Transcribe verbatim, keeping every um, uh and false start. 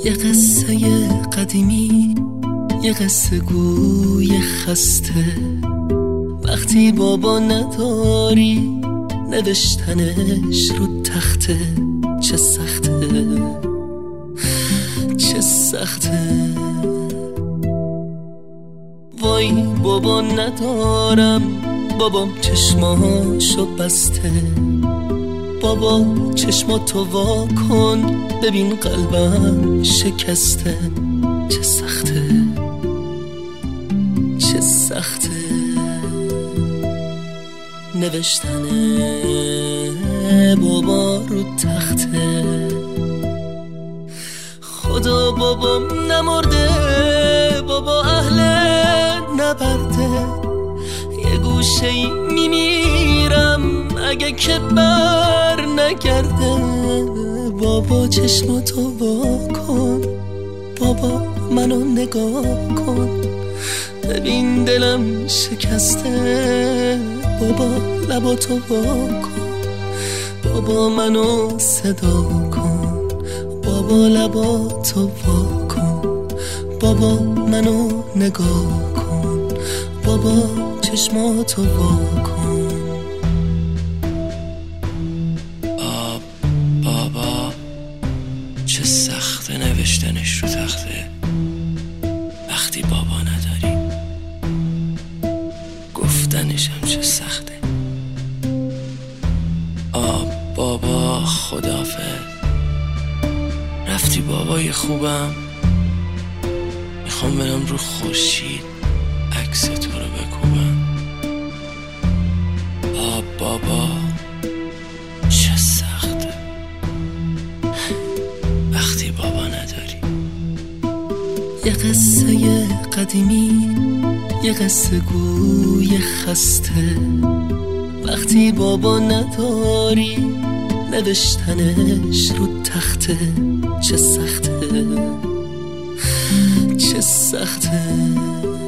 یه قصه قدیمی، یه قصه گوی خسته. وقتی بابا نداری نوشتنش رو تخته، چه سخته چه سخته. وای بابا ندارم، بابام چشماشو بسته. بابا چشماتو وا کن ببین قلبم شکسته، چه سخته چه سخته. نوشتن بابا رو تخته. خدا بابام نمرده، بابا اهل نبرده. یه گوشه ای میمیرم اگه که بر نگرده. بابا چشماتو وا کن، بابا منو نگاه کن ببین دلم شکسته. بابا لباتو وا کن، بابا منو صدا کن. بابا لباتو وا کن، بابا منو نگاه کن. بابا چشماتو وا کن. آب بابا چه سخته نوشتنش رو تخته. وقتی بابا نداری گفتنش هم چه سخته. آب بابا خدافظ، رفتی بابای خوبم. میخوام برم رو خورشید عکس تو رو بکوبم. آب بابا چه سخته وقتی بابا نداری. یه قصه قدیمی، یه قصه گوی خسته. وقتی بابا نداری نوشتنش رو تخته، چه سخته چه سخته.